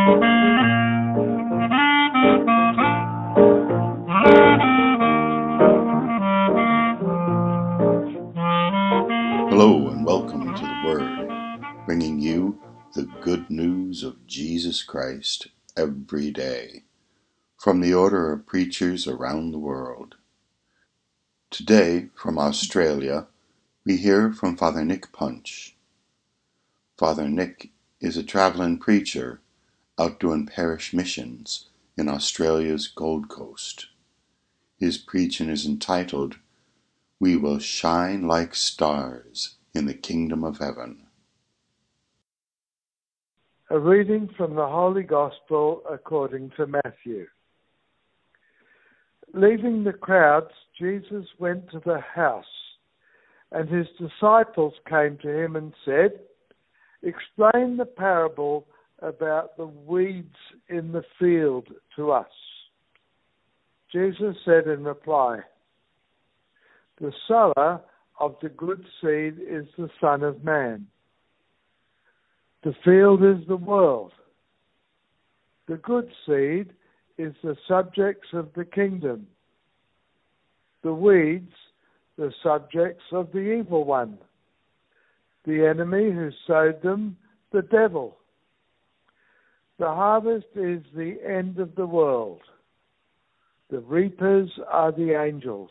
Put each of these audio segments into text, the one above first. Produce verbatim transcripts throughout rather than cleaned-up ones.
Hello and welcome to the Word, bringing you the good news of Jesus Christ every day, from the order of preachers around the world. Today, from Australia, we hear from Father Nick Punch. Father Nick is a traveling preacher out doing parish missions in Australia's Gold Coast. His preaching is entitled, "We Will Shine Like Stars in the Kingdom of Heaven." A reading from the Holy Gospel according to Matthew. Leaving the crowds, Jesus went to the house, and his disciples came to him and said, "Explain the parable about the weeds in the field to us." Jesus said in reply, "The sower of the good seed is the Son of Man. The field is the world. The good seed is the subjects of the kingdom. The weeds, the subjects of the evil one. The enemy who sowed them, the devil. The harvest is the end of the world. The reapers are the angels.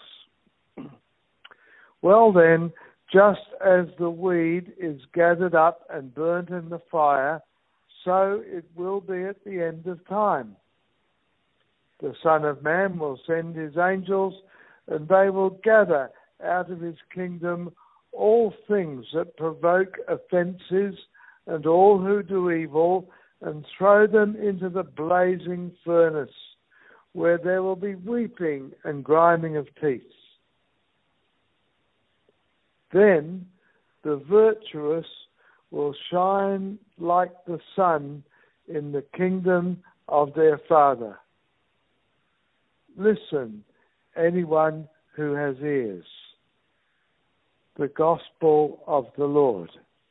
Well then, just as the weed is gathered up and burnt in the fire, so it will be at the end of time. The Son of Man will send his angels, and they will gather out of his kingdom all things that provoke offences and all who do evil, and throw them into the blazing furnace, where there will be weeping and grinding of teeth. Then the virtuous will shine like the sun in the kingdom of their Father. Listen, anyone who has ears." The Gospel of the Lord.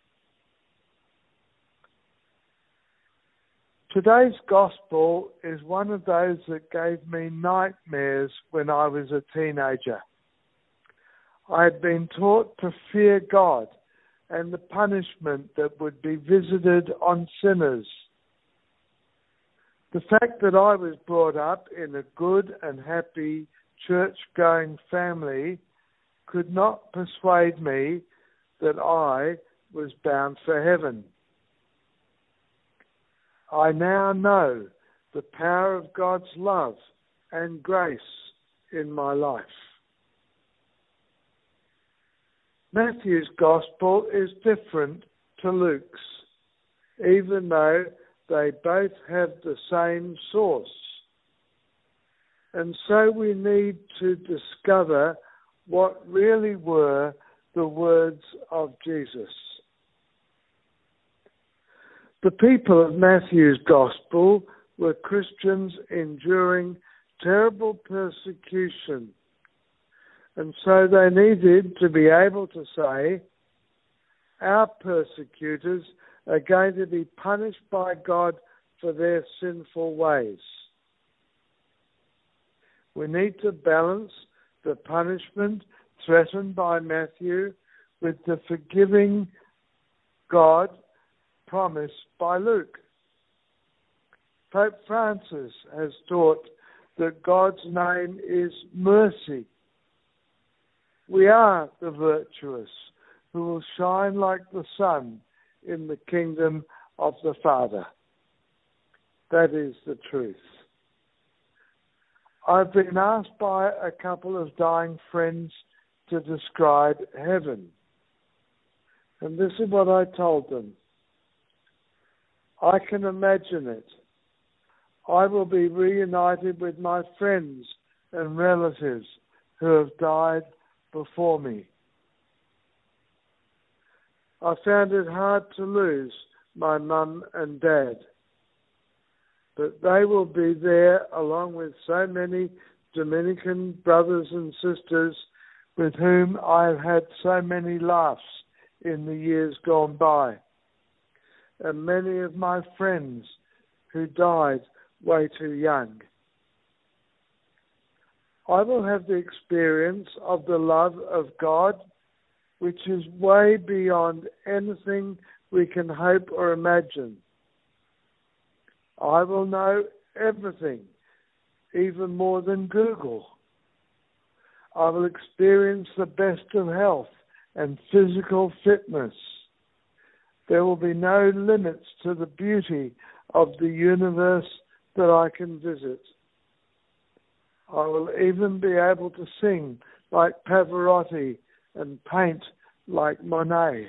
Today's Gospel is one of those that gave me nightmares when I was a teenager. I had been taught to fear God and the punishment that would be visited on sinners. The fact that I was brought up in a good and happy church-going family could not persuade me that I was bound for heaven. I now know the power of God's love and grace in my life. Matthew's Gospel is different to Luke's, even though they both have the same source. And so we need to discover what really were the words of Jesus. The people of Matthew's Gospel were Christians enduring terrible persecution. And so they needed to be able to say, our persecutors are going to be punished by God for their sinful ways. We need to balance the punishment threatened by Matthew with the forgiving God promised by Luke. Pope Francis has taught that God's name is mercy. We are the virtuous who will shine like the sun in the kingdom of the Father. That is the truth. I've been asked by a couple of dying friends to describe heaven. And this is what I told them. I can imagine it. I will be reunited with my friends and relatives who have died before me. I found it hard to lose my mum and dad, but they will be there along with so many Dominican brothers and sisters with whom I have had so many laughs in the years gone by, and many of my friends who died way too young. I will have the experience of the love of God, which is way beyond anything we can hope or imagine. I will know everything, even more than Google. I will experience the best of health and physical fitness. There will be no limits to the beauty of the universe that I can visit. I will even be able to sing like Pavarotti and paint like Monet.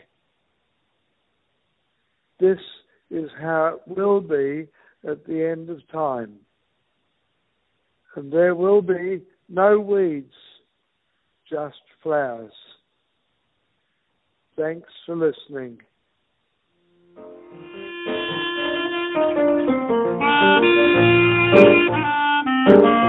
This is how it will be at the end of time. And there will be no weeds, just flowers. Thanks for listening. Thank you.